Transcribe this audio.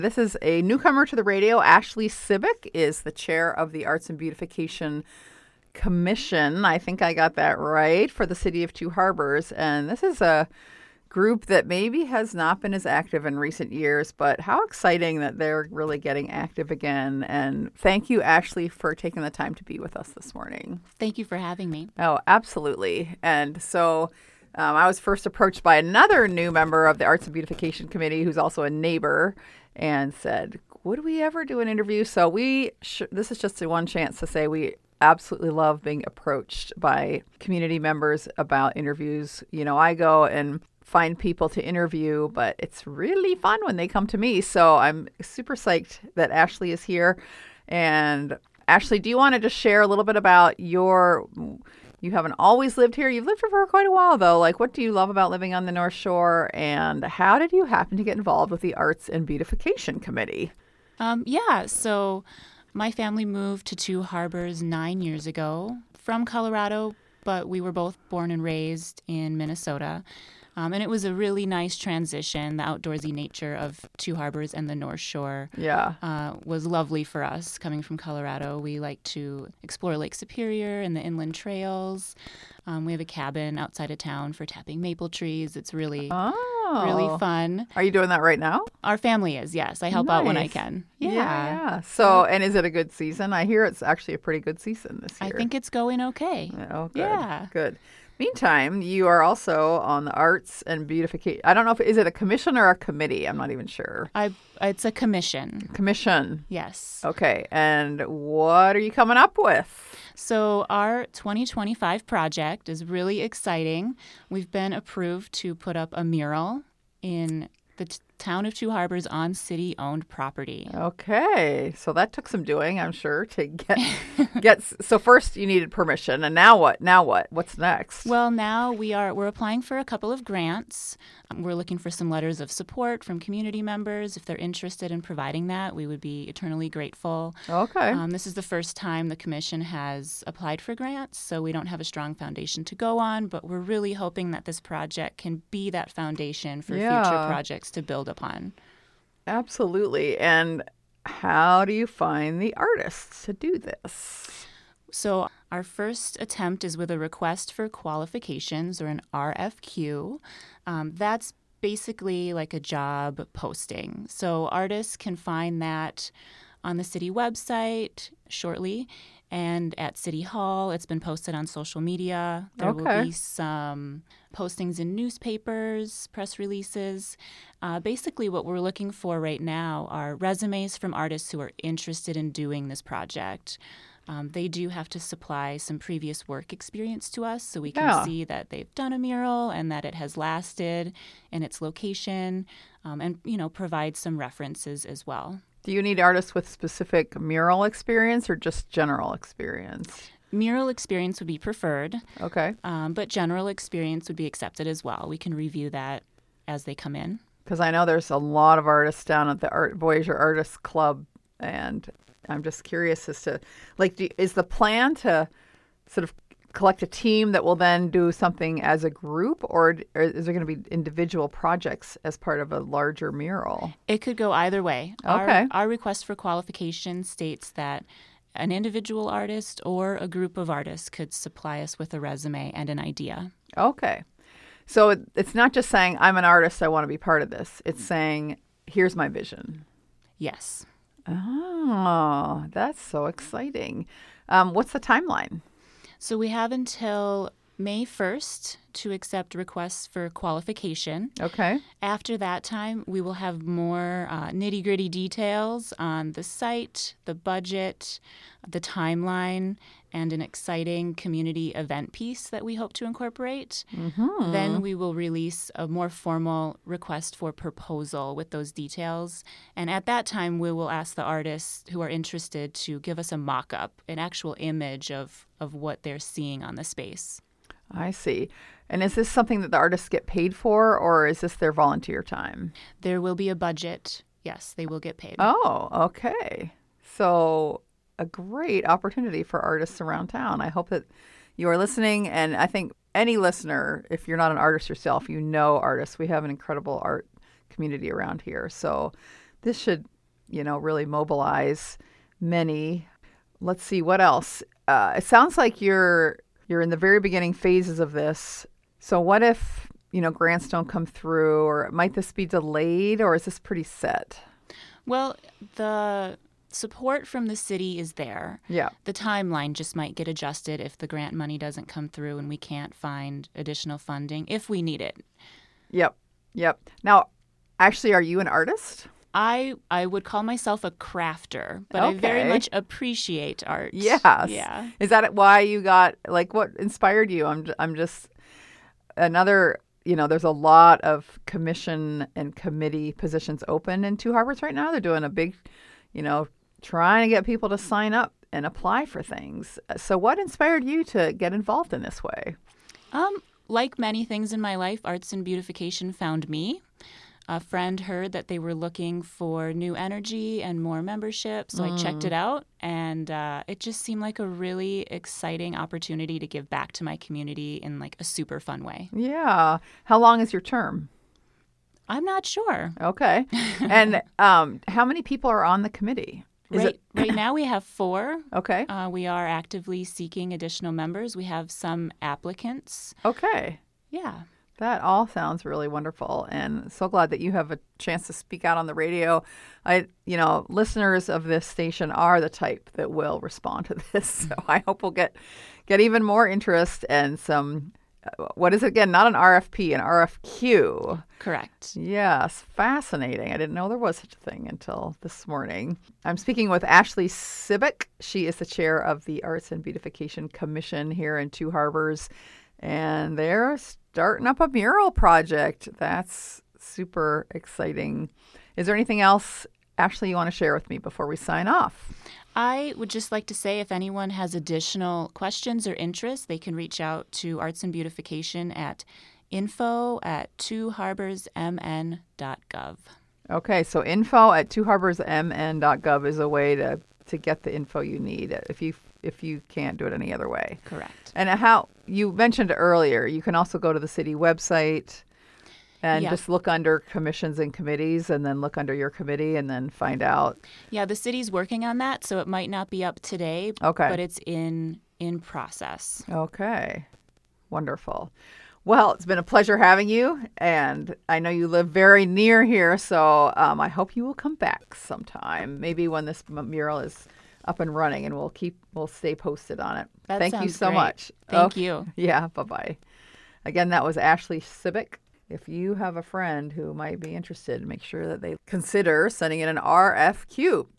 This is a newcomer to the radio. Ashley Civic is the chair of the Arts and Beautification Commission. I think I got that right, for the City of Two Harbors. And this is a group that maybe has not been as active in recent years, but how exciting that they're really getting active again. And thank you, Ashley, for taking the time to be with us this morning. Thank you for having me. Oh, absolutely. And so I was first approached by another new member of the Arts and Beautification Committee who's also a neighbor and said, would we ever do an interview? So this is just one chance to say we absolutely love being approached by community members about interviews. You know, I go and find people to interview, but it's really fun when they come to me. So I'm super psyched that Ashley is here. And Ashley, do you want to just share a little bit about you haven't always lived here. You've lived here for quite a while, though. Like, what do you love about living on the North Shore? And how did you happen to get involved with the Arts and Beautification Committee? So my family moved to Two Harbors 9 years ago from Colorado, but we were both born and raised in Minnesota. And it was a really nice transition. The outdoorsy nature of Two Harbors and the North Shore was lovely for us. Coming from Colorado, we like to explore Lake Superior and the inland trails. We have a cabin outside of town for tapping maple trees. It's really fun. Are you doing that right now? Our family is, yes. I help out when I can. Yeah. So, and is it a good season? I hear it's actually a pretty good season this year. I think it's going okay. Oh, good. Yeah. Good. Meantime, you are also on the Arts and Beautification. I don't know is it a commission or a committee? I'm not even sure. It's a commission. Commission. Yes. Okay. And what are you coming up with? So our 2025 project is really exciting. We've been approved to put up a mural in the town of Two Harbors on city-owned property. Okay. So that took some doing, I'm sure, to get so first you needed permission, and now what? What's next? Well, now we're applying for a couple of grants. We're looking for some letters of support from community members. If they're interested in providing that, we would be eternally grateful. Okay. This is the first time the commission has applied for grants, so we don't have a strong foundation to go on, but we're really hoping that this project can be that foundation for future projects to build upon. Absolutely. And how do you find the artists to do this? So our first attempt is with a request for qualifications, or an RFQ. That's basically like a job posting. So artists can find that on the city website shortly, and at City Hall. It's been posted on social media. There will be some postings in newspapers, press releases. Basically, what we're looking for right now are resumes from artists who are interested in doing this project. They do have to supply some previous work experience to us so we can see that they've done a mural and that it has lasted in its location, and provide some references as well. Do you need artists with specific mural experience or just general experience? Mural experience would be preferred. Okay. But general experience would be accepted as well. We can review that as they come in. Because I know there's a lot of artists down at the Voyager Artists Club, and I'm just curious as to, is the plan to sort of collect a team that will then do something as a group, or is there going to be individual projects as part of a larger mural? It could go either way. Okay. Our request for qualification states that an individual artist or a group of artists could supply us with a resume and an idea. Okay. So it's not just saying, I'm an artist, I want to be part of this. It's saying, here's my vision. Yes. Oh, that's so exciting. What's the timeline? So we have until May 1st to accept requests for qualification. Okay. After that time, we will have more nitty-gritty details on the site, the budget, the timeline, and an exciting community event piece that we hope to incorporate. Mm-hmm. Then we will release a more formal request for proposal with those details. And at that time, we will ask the artists who are interested to give us a mock-up, an actual image of what they're seeing on the space. I see. And is this something that the artists get paid for, or is this their volunteer time? There will be a budget. Yes, they will get paid. Oh, okay. So a great opportunity for artists around town. I hope that you are listening. And I think any listener, if you're not an artist yourself, you know artists. We have an incredible art community around here. So this should really mobilize many. Let's see, what else? It sounds like you're in the very beginning phases of this. So what if, grants don't come through, or might this be delayed, or is this pretty set? Well, the support from the city is there. Yeah. The timeline just might get adjusted if the grant money doesn't come through and we can't find additional funding if we need it. Yep. Now, actually, are you an artist? I would call myself a crafter, but I very much appreciate art. Yes. Yeah. Is that why you got, what inspired you? I'm just another, there's a lot of commission and committee positions open in Two Harbors right now. They're doing a big, trying to get people to sign up and apply for things. So what inspired you to get involved in this way? Like many things in my life, Arts and Beautification found me. A friend heard that they were looking for new energy and more membership, so I checked it out, and it just seemed like a really exciting opportunity to give back to my community in a super fun way. Yeah. How long is your term? I'm not sure. Okay. And how many people are on the committee? Right now we have 4. Okay. We are actively seeking additional members. We have some applicants. Okay. Yeah. That all sounds really wonderful, and so glad that you have a chance to speak out on the radio. Listeners of this station are the type that will respond to this, so I hope we'll get even more interest and some. What is it again? Not an RFP, an RFQ. Correct. Yes, fascinating. I didn't know there was such a thing until this morning. I'm speaking with Ashley Sibick. She is the chair of the Arts and Beautification Commission here in Two Harbors, and they're starting up a mural project. That's super exciting. Is there anything else, Ashley, you want to share with me before we sign off? I would just like to say if anyone has additional questions or interests, they can reach out to Arts and Beautification at info@twoharborsmn.gov. Okay, so info@twoharborsmn.gov is a way to get the info you need if you can't do it any other way. Correct. And how you mentioned earlier, you can also go to the city website and just look under commissions and committees, and then look under your committee and then find out. Yeah, the city's working on that, so it might not be up today, Okay. but it's in process. Okay. Wonderful. Well, it's been a pleasure having you, and I know you live very near here, so I hope you will come back sometime, maybe when this mural is up and running, and we'll stay posted on it. Thank you so much. Thank you. Yeah, bye-bye. Again, that was Ashley Sibick. If you have a friend who might be interested, make sure that they consider sending in an RFQ.